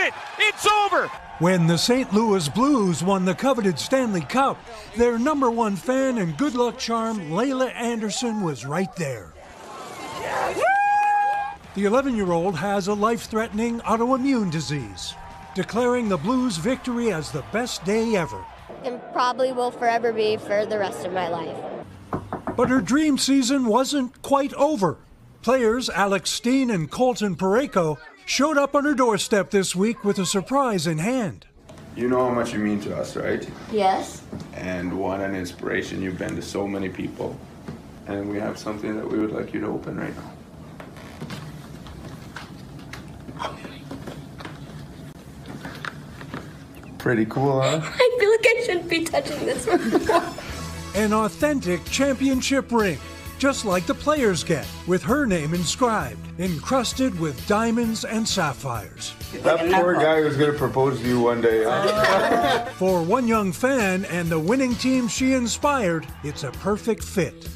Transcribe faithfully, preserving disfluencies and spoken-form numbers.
it! It's over! When the Saint Louis Blues won the coveted Stanley Cup, their number one fan and good luck charm, Layla Anderson, was right there. The eleven-year-old has a life-threatening autoimmune disease, declaring the Blues' victory as the best day ever. And probably will forever be for the rest of my life. But her dream season wasn't quite over. Players Alex Steen and Colton Parayko showed up on her doorstep this week with a surprise in hand. You know how much you mean to us, right? Yes. And what an inspiration you've been to so many people. And we have something that we would like you to open right now. Pretty cool, huh? I feel like I shouldn't be touching this one. An authentic championship ring, just like the players get, with her name inscribed, encrusted with diamonds and sapphires. That poor guy who's going to propose to you one day, huh? For one young fan and the winning team she inspired, it's a perfect fit.